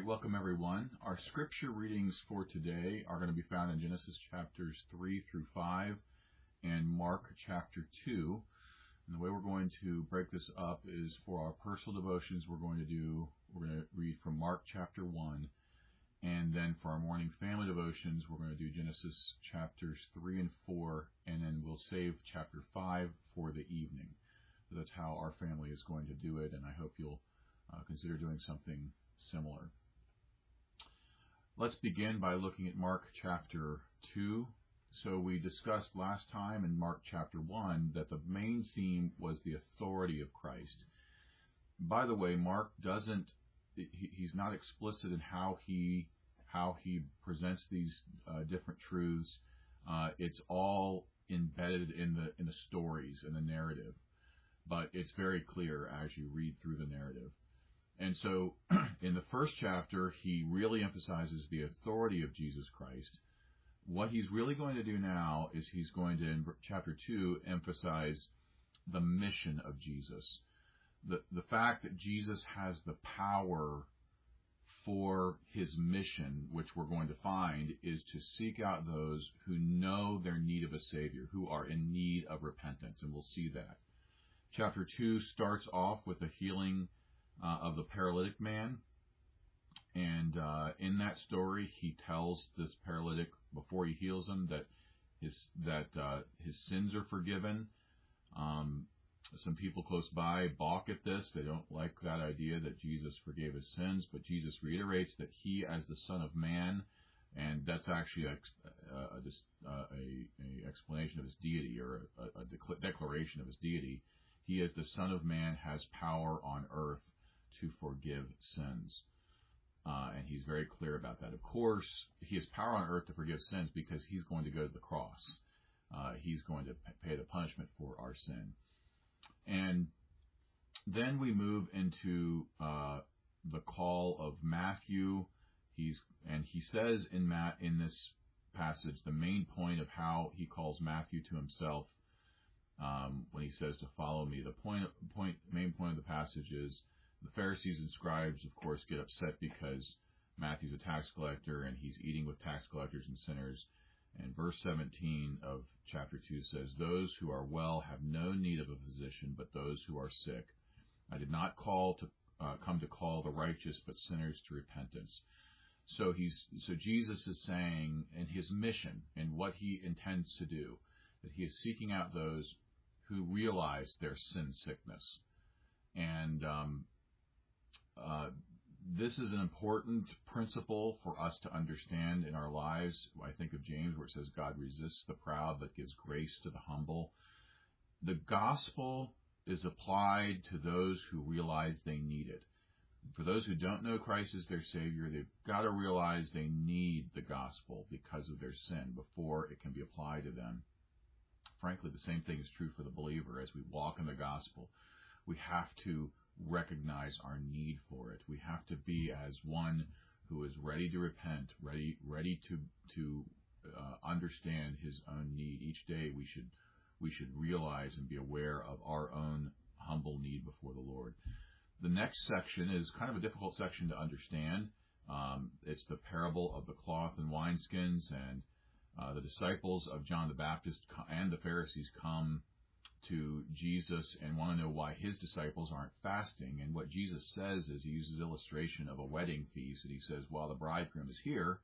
welcome everyone. Our scripture readings for today are going to be found in Genesis chapters 3 through 5 and Mark chapter 2. And the way we're going to break this up is for our personal devotions, we're going to read from Mark chapter 1. And then for our morning family devotions, we're going to do Genesis chapters 3 and 4, and then we'll save chapter 5 for the evening. So that's how our family is going to do it, and I hope you'll consider doing something similar. Let's begin by looking at Mark chapter 2. So we discussed last time in Mark chapter 1 that the main theme was the authority of Christ. By the way, Mark he's not explicit in how he presents these different truths. It's all embedded in the stories and the narrative, but it's very clear as you read through the narrative. And so in the first chapter, he really emphasizes the authority of Jesus Christ. What he's really going to do now is he's going to, in chapter 2, emphasize the mission of Jesus. The fact that Jesus has the power for his mission, which we're going to find, is to seek out those who know their need of a Savior, who are in need of repentance, and we'll see that. Chapter 2 starts off with the healing of the paralytic man, and in that story he tells this paralytic before he heals him that his sins are forgiven. Some people close by balk at this. They don't like that idea that Jesus forgave his sins, but Jesus reiterates that he, as the Son of Man, and that's actually a explanation of his deity, or a declaration of his deity. He, as the Son of Man, has power on earth to forgive sins. And he's very clear about that. Of course, he has power on earth to forgive sins because he's going to go to the cross. He's going to pay the punishment for our sin. And then we move into the call of Matthew. He says in this passage the main point of how he calls Matthew to himself when he says to follow me. The main point of the passage is the Pharisees and scribes, of course, get upset because Matthew's a tax collector and he's eating with tax collectors and sinners. And verse 17 of chapter 2 says, "Those who are well have no need of a physician, but those who are sick. I did not come to call the righteous, but sinners to repentance." So Jesus is saying in his mission and what he intends to do, that he is seeking out those who realize their sin sickness. And this is an important principle for us to understand in our lives. I think of James, where it says, God resists the proud, but gives grace to the humble. The gospel is applied to those who realize they need it. For those who don't know Christ as their Savior, they've got to realize they need the gospel because of their sin before it can be applied to them. Frankly, the same thing is true for the believer. As we walk in the gospel, we have to recognize our need for it. We have to be as one who is ready to repent, ready to understand his own need. Each day we should realize and be aware of our own humble need before the Lord. The next section is kind of a difficult section to understand. It's the parable of the cloth and wineskins, and the disciples of John the Baptist and the Pharisees come to Jesus and want to know why his disciples aren't fasting. And what Jesus says is, he uses illustration of a wedding feast, and he says, while the bridegroom is here,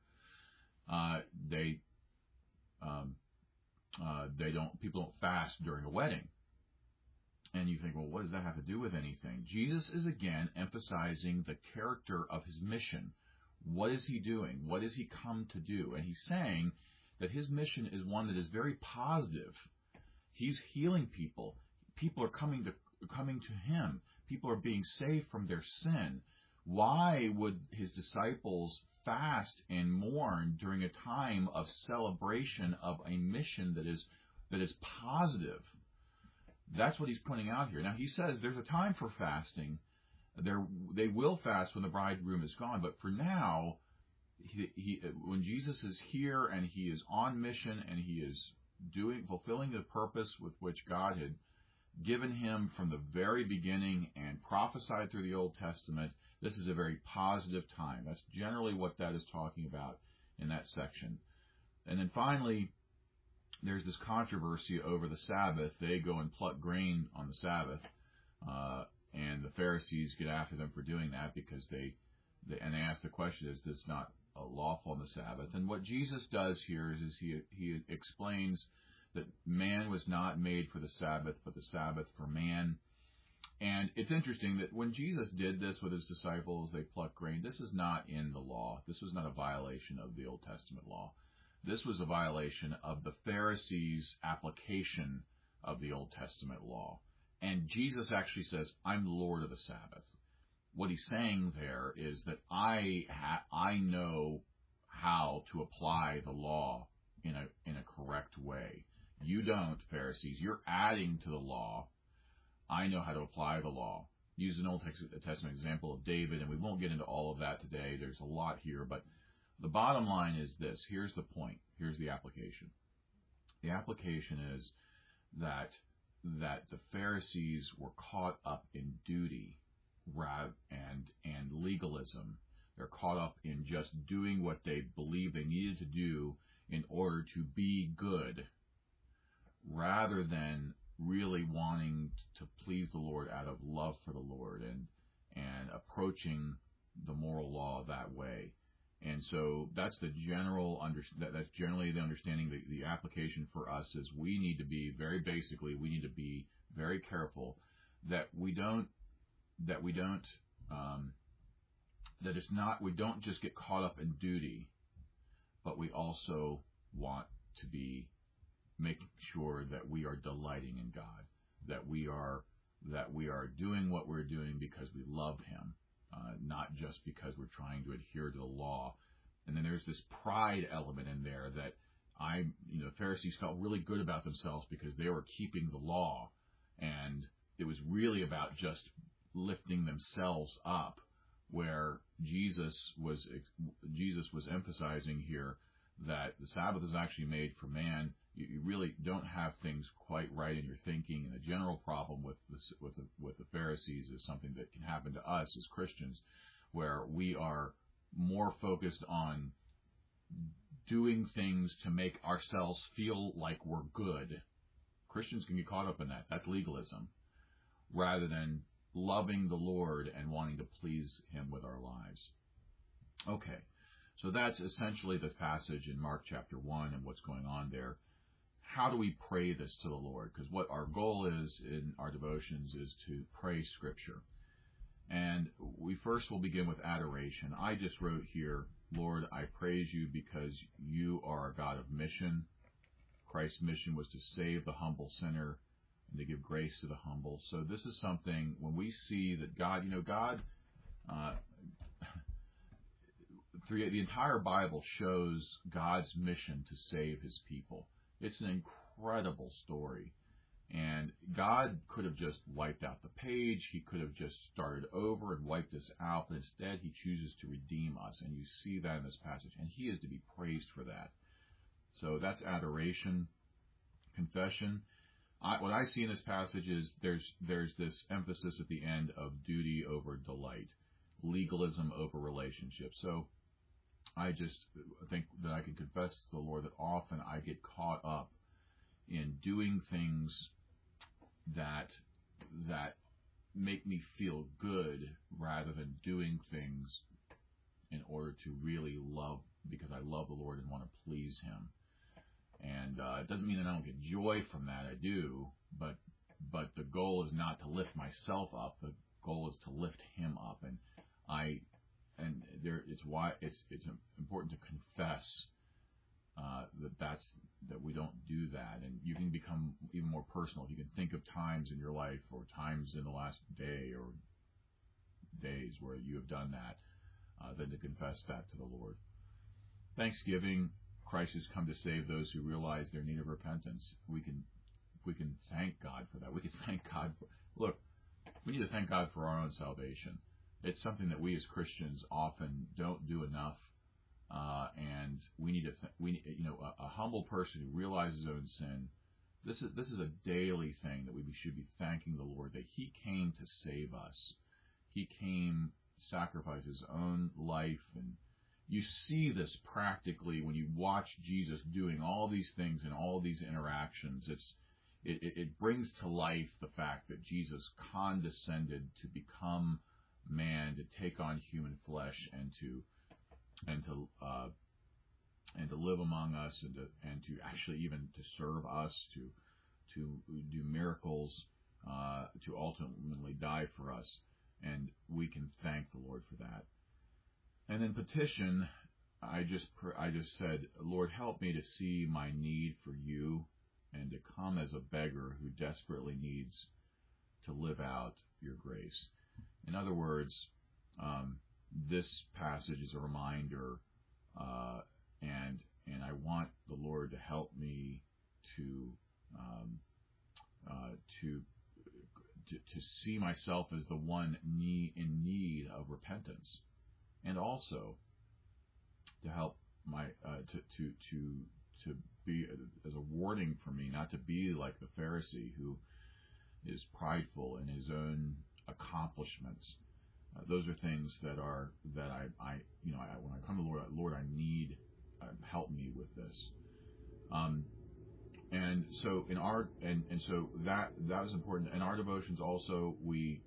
people don't fast during a wedding. And you think, well, what does that have to do with anything? Jesus is again emphasizing the character of his mission. What is he doing? What does he come to do? And he's saying that his mission is one that is very positive. He's healing people. People are coming to him. People are being saved from their sin. Why would his disciples fast and mourn during a time of celebration of a mission that is positive? That's what he's pointing out here. Now, he says there's a time for fasting. They will fast when the bridegroom is gone, but for now, when Jesus is here and he is on mission and he is fulfilling the purpose with which God had given him from the very beginning and prophesied through the Old Testament, This is a very positive time. That's generally what that is talking about in that section. And then finally, there's this controversy over the Sabbath. They go and pluck grain on the Sabbath, and the Pharisees get after them for doing that because they ask the question, is this not lawful on the Sabbath? And what Jesus does here is he explains that man was not made for the Sabbath, but the Sabbath for man. And it's interesting that when Jesus did this with his disciples, they plucked grain. This is not in the law. This was not a violation of the Old Testament law. This was a violation of the Pharisees' application of the Old Testament law. And Jesus actually says, I'm Lord of the Sabbath. What he's saying there is that I know how to apply the law in a correct way. You don't, Pharisees. You're adding to the law. I know how to apply the law. Use an Old Testament example of David, and we won't get into all of that today. There's a lot here, but the bottom line is this. Here's the point. Here's the application. The application is that the Pharisees were caught up in duty and legalism. They're caught up in just doing what they believed they needed to do in order to be good, rather than really wanting to please the Lord out of love for the Lord and approaching the moral law that way. And so that's that's generally the understanding. The application for us is we need to be very careful that we don't just get caught up in duty, but we also want to be making sure that we are delighting in God, that we are doing what we're doing because we love Him, not just because we're trying to adhere to the law. And then there's this pride element in there that the Pharisees felt really good about themselves because they were keeping the law, and it was really about just lifting themselves up, where Jesus was emphasizing here that the Sabbath is actually made for man. You really don't have things quite right in your thinking, and the general problem with the Pharisees is something that can happen to us as Christians, where we are more focused on doing things to make ourselves feel like we're good. Christians can get caught up in that. That's legalism, rather than loving the Lord and wanting to please Him with our lives. Okay, so that's essentially the passage in Mark chapter 1 and what's going on there. How do we pray this to the Lord? Because what our goal is in our devotions is to pray Scripture. And we first will begin with adoration. I just wrote here, Lord, I praise you because you are a God of mission. Christ's mission was to save the humble sinner and to give grace to the humble. So this is something, when we see that God, the entire Bible shows God's mission to save His people. It's an incredible story. And God could have just wiped out the page. He could have just started over and wiped us out. But instead, He chooses to redeem us. And you see that in this passage. And He is to be praised for that. So that's adoration. Confession. What I see in this passage is there's this emphasis at the end of duty over delight. Legalism over relationship. So I just think that I can confess to the Lord that often I get caught up in doing things that make me feel good rather than doing things in order to really love, because I love the Lord and want to please Him. And it doesn't mean that I don't get joy from that. I do, but the goal is not to lift myself up. The goal is to lift Him up, it's why it's important to confess that we don't do that. And you can become even more personal. You can think of times in your life or times in the last day or days where you have done that, than to confess that to the Lord. Thanksgiving. Christ has come to save those who realize their need of repentance. We can thank God for that. We can thank God for. Look, we need to thank God for our own salvation. It's something that we as Christians often don't do enough, and we need to. A humble person who realizes his own sin. This is a daily thing that we should be thanking the Lord that He came to save us. He came sacrifice his own life. And you see this practically when you watch Jesus doing all these things and all these interactions. It brings to life the fact that Jesus condescended to become man, to take on human flesh, and to live among us, and to actually even to serve us, to do miracles, to ultimately die for us. And we can thank the Lord for that. And then petition, I just said, Lord, help me to see my need for you and to come as a beggar who desperately needs to live out your grace. In other words, this passage is a reminder, and I want the Lord to help me to see myself as the one in need of repentance, and also to help my to be as a warning for me not to be like the Pharisee who is prideful in his own accomplishments. Those are things that I when I come to the Lord, I need help me with this. And so in our so that was important. In our devotions also, we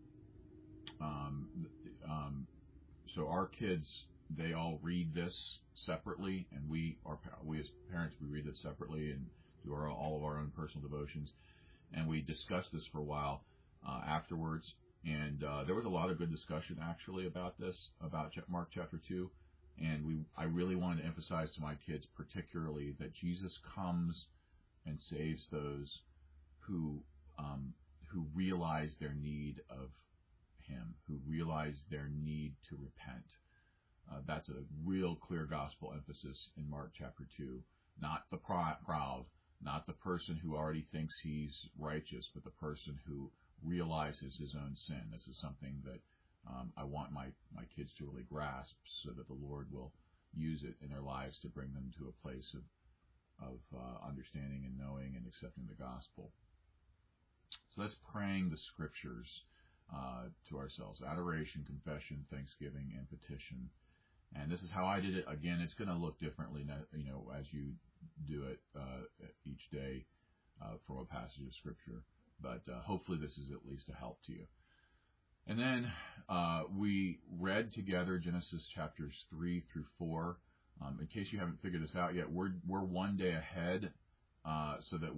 so our kids, they all read this separately, and we as parents, we read this separately and do all of our own personal devotions, and we discuss this for a while afterwards. And there was a lot of good discussion actually about this, about Mark chapter 2, and I really wanted to emphasize to my kids particularly that Jesus comes and saves those who realize their need of him, who realize their need to repent. That's a real clear gospel emphasis in Mark chapter 2. Not the proud, not the person who already thinks he's righteous, but the person who realizes his own sin. This is something that I want my kids to really grasp, so that the Lord will use it in their lives to bring them to a place of understanding and knowing and accepting the gospel. So that's praying the scriptures to ourselves: adoration, confession, thanksgiving, and petition. And this is how I did it. Again, it's going to look differently, as you do it each day from a passage of scripture. But hopefully this is at least a help to you. And then we read together Genesis chapters 3 through 4. In case you haven't figured this out yet, we're one day ahead, so that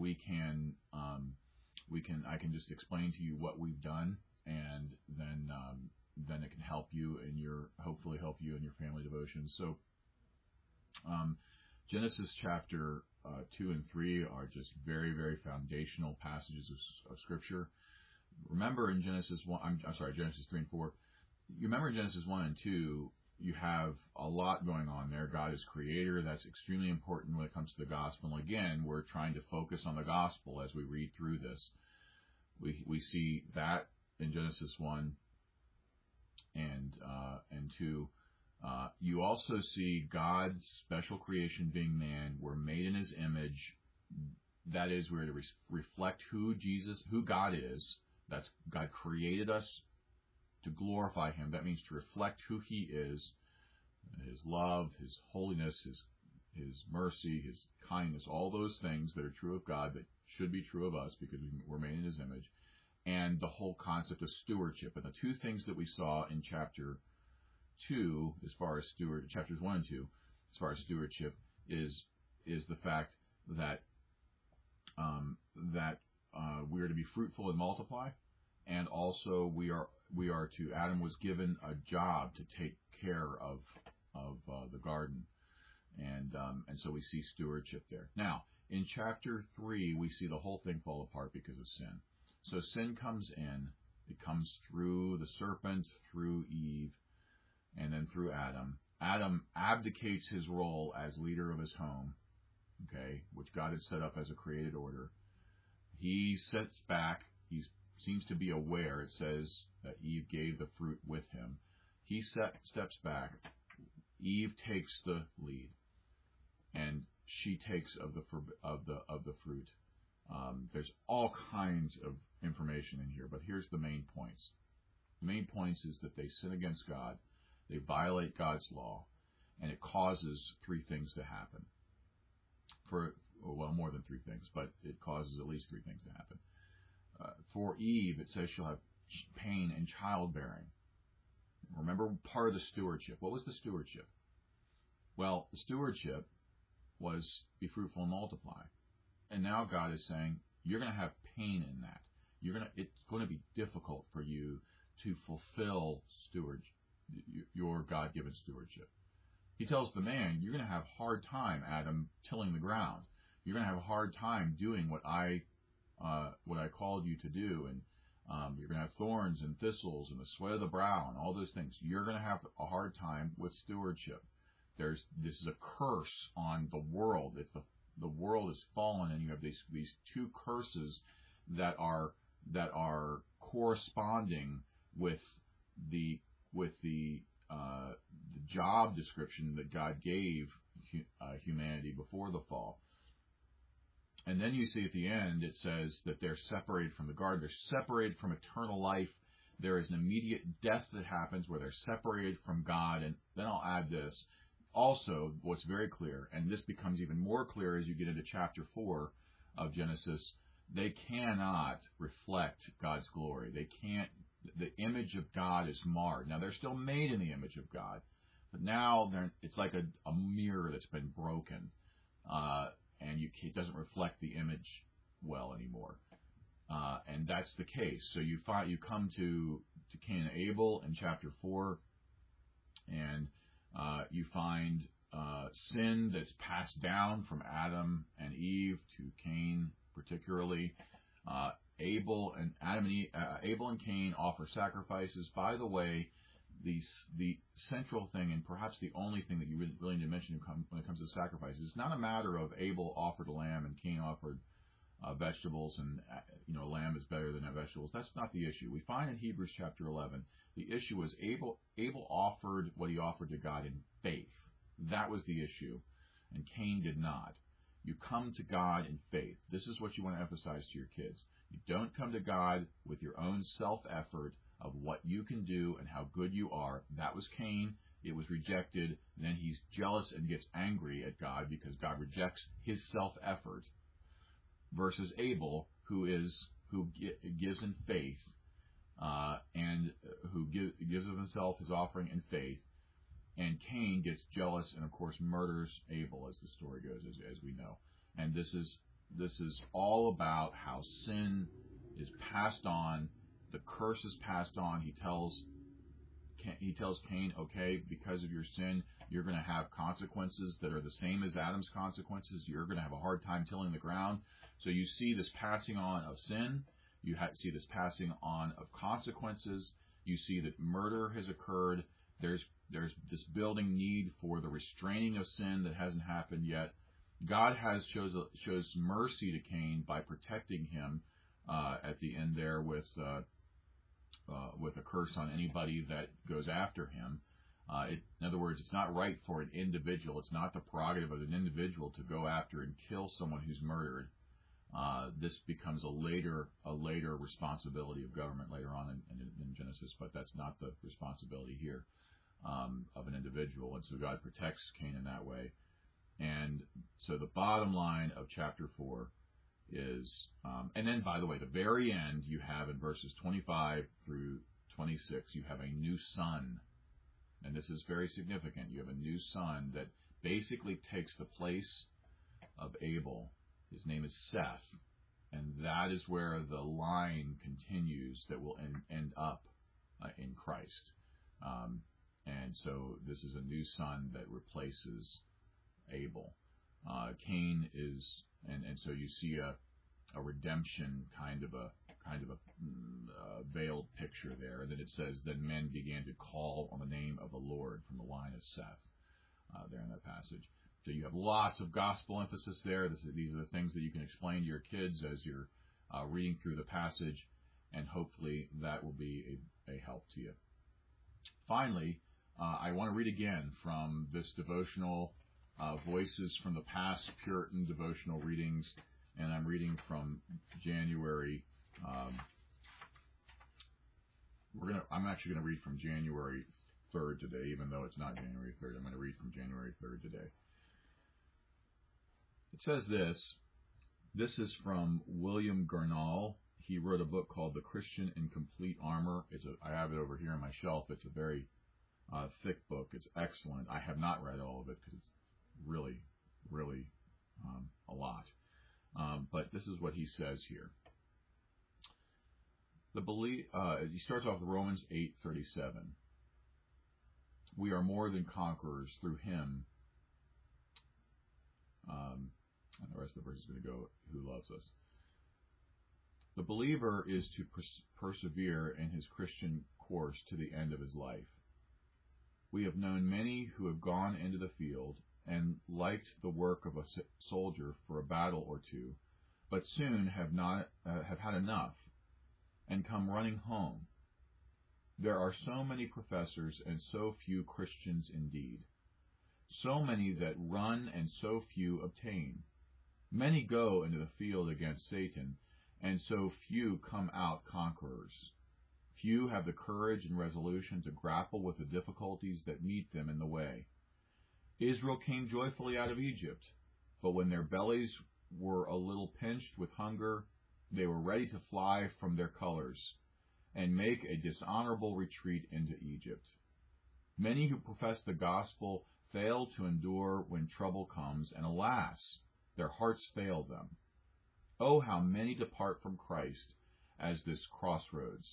I can just explain to you what we've done, and then it can help you hopefully help you in your family devotions. So Genesis chapter 2 and 3 are just very, very foundational passages of Scripture. Remember in Genesis 3 and 4, you remember in Genesis 1 and 2, you have a lot going on there. God is creator. That's extremely important when it comes to the gospel. And again, we're trying to focus on the gospel as we read through this. We see that in Genesis 1 and 2. You also see God's special creation being man. We're made in his image. That is, we're to reflect who God is. That's God created us to glorify him. That means to reflect who he is, his love, his holiness, his mercy, his kindness, all those things that are true of God that should be true of us because we're made in his image, and the whole concept of stewardship. And the two things that we saw in chapter 2, as far as chapters 1 and 2, as far as stewardship, is the fact that we are to be fruitful and multiply, and also we are to. Adam was given a job to take care of the garden, and so we see stewardship there. Now in chapter 3, we see the whole thing fall apart because of sin. So sin comes in. It comes through the serpent, through Eve, and then through Adam. Adam abdicates his role as leader of his home, which God had set up as a created order. He sits back. He seems to be aware. It says that Eve gave the fruit with him. He steps back. Eve takes the lead, and she takes of the fruit. There's all kinds of information in here, but here's the main points. The main point is that they sin against God, they violate God's law, and it causes three things to happen. More than three things, but it causes at least three things to happen. For Eve, it says she'll have pain in childbearing. Remember part of the stewardship. What was the stewardship? Well, the stewardship was be fruitful and multiply. And now God is saying, you're going to have pain in that. It's going to be difficult for you to fulfill your God-given stewardship. He tells the man, you're going to have a hard time, Adam, tilling the ground. You're going to have a hard time doing what I called you to do, and you're going to have thorns and thistles and the sweat of the brow and all those things. You're going to have a hard time with stewardship. This is a curse on the world. The world is fallen, and you have these two curses that are corresponding with the job description that God gave humanity before the fall. And then you see at the end, it says that they're separated from the garden. They're separated from eternal life. There is an immediate death that happens where they're separated from God. And then I'll add this. Also, what's very clear, and this becomes even more clear as you get into chapter 4 of Genesis, they cannot reflect God's glory. They can't. The image of God is marred. Now, they're still made in the image of God, but now it's like a mirror that's been broken. And it doesn't reflect the image well anymore, and that's the case. So you come to Cain and Abel in chapter 4, and you find sin that's passed down from Adam and Eve to Cain, particularly. Abel and Cain offer sacrifices. By the way, the central thing, and perhaps the only thing that you really need to mention when it comes to sacrifices, it's not a matter of Abel offered a lamb and Cain offered vegetables, and lamb is better than vegetables. That's not the issue. We find in Hebrews chapter 11, the issue was Abel offered what he offered to God in faith. That was the issue, and Cain did not. You come to God in faith. This is what you want to emphasize to your kids. You don't come to God with your own self-effort of what you can do and how good you are. That was Cain. It was rejected. And then he's jealous and gets angry at God because God rejects his self-effort. Versus Abel, who gives in faith, and who gives of himself his offering in faith. And Cain gets jealous and, of course, murders Abel, as the story goes, as we know. And this is all about how sin is passed on. The curse is passed on. He tells Cain, okay, because of your sin, you're going to have consequences that are the same as Adam's consequences. You're going to have a hard time tilling the ground. So you see this passing on of sin. You see this passing on of consequences. You see that murder has occurred. There's this building need for the restraining of sin that hasn't happened yet. God shows mercy to Cain by protecting him at the end there with a curse on anybody that goes after him. In other words, it's not right for an individual. It's not the prerogative of an individual to go after and kill someone who's murdered. This becomes a later responsibility of government later on in Genesis, but that's not the responsibility here of an individual. And so God protects Cain in that way. And so the bottom line of chapter 4 is, and then, by the way, the very end, you have in verses 25 through 26, you have a new son. And this is very significant. You have a new son that basically takes the place of Abel. His name is Seth. And that is where the line continues that will end up in Christ. And so this is a new son that replaces Abel. Cain is, and so you see a redemption kind of a veiled picture there. And then it says, then men began to call on the name of the Lord from the line of Seth there in that passage. So you have lots of gospel emphasis there. These are the things that you can explain to your kids as you're reading through the passage, and hopefully that will be a help to you. Finally, I want to read again from this devotional, Voices from the Past, Puritan Devotional Readings, and I'm reading from January I'm actually going to read from January 3rd today, even though it's not January 3rd. I'm going to read from January 3rd today. It says this. This is from William Gurnall. He wrote a book called The Christian in Complete Armor. I have it over here on my shelf. It's a very thick book. It's excellent. I have not read all of it because it's really, really a lot. But this is what he says here. He starts off with Romans 8:37. We are more than conquerors through him. And the rest of the verse is going to go, who loves us. The believer is to persevere in his Christian course to the end of his life. We have known many who have gone into the field and liked the work of a soldier for a battle or two, but soon have had enough and come running home. There are so many professors and so few Christians indeed. So many that run and so few obtain. Many go into the field against Satan, and so few come out conquerors. Few have the courage and resolution to grapple with the difficulties that meet them in the way. Israel came joyfully out of Egypt, but when their bellies were a little pinched with hunger, they were ready to fly from their colors and make a dishonorable retreat into Egypt. Many who profess the gospel fail to endure when trouble comes, and alas, their hearts fail them. Oh, how many depart from Christ at this crossroads.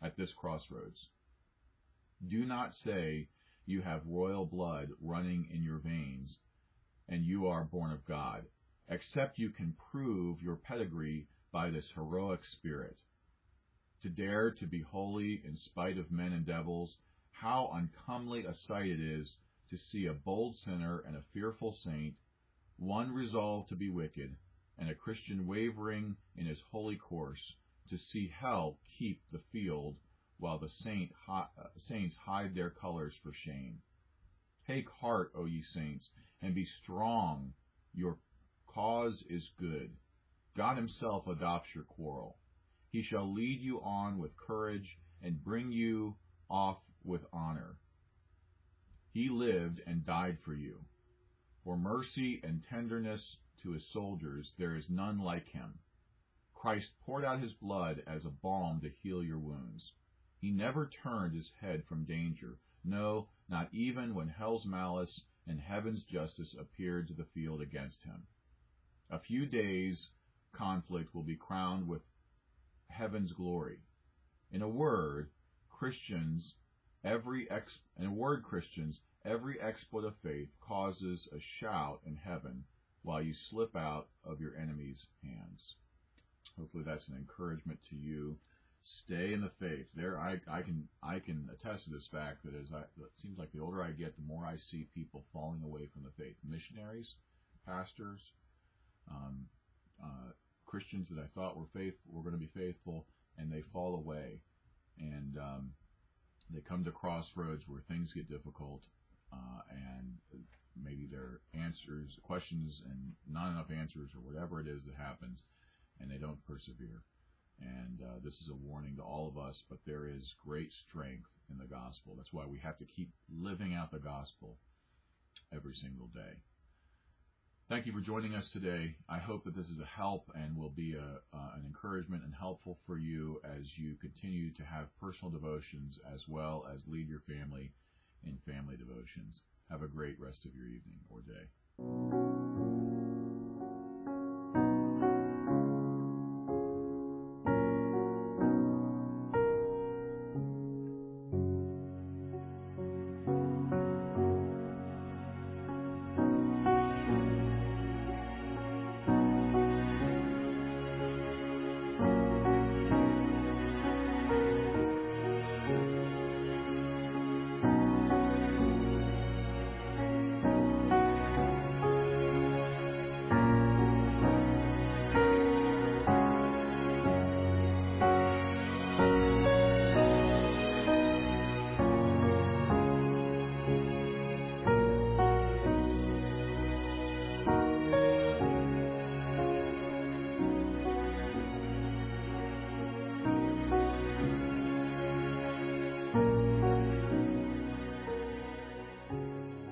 Do not say you have royal blood running in your veins and you are born of God, except you can prove your pedigree by this heroic spirit. To dare to be holy in spite of men and devils, how uncomely a sight it is to see a bold sinner and a fearful saint, one resolved to be wicked, and a Christian wavering in his holy course, to see hell keep the field while the saints hide their colors for shame. Take heart, O ye saints, and be strong. Your cause is good. God himself adopts your quarrel. He shall lead you on with courage and bring you off with honor. He lived and died for you. For mercy and tenderness to his soldiers, there is none like him. Christ poured out his blood as a balm to heal your wounds. He never turned his head from danger, no, not even when hell's malice and heaven's justice appeared to the field against him. A few days' conflict will be crowned with heaven's glory. In a word, Christians, every exploit of faith causes a shout in heaven while you slip out of your enemy's hands. Hopefully that's an encouragement to you. Stay in the faith. There, I can attest to this fact that it seems like the older I get, the more I see people falling away from the faith. Missionaries, pastors, Christians that I thought were going to be faithful, and they fall away, and they come to crossroads where things get difficult, and maybe their questions, and not enough answers, or whatever it is that happens, and they don't persevere. And this is a warning to all of us, but there is great strength in the gospel. That's why we have to keep living out the gospel every single day. Thank you for joining us today. I hope that this is a help and will be an encouragement and helpful for you as you continue to have personal devotions as well as lead your family in family devotions. Have a great rest of your evening or day.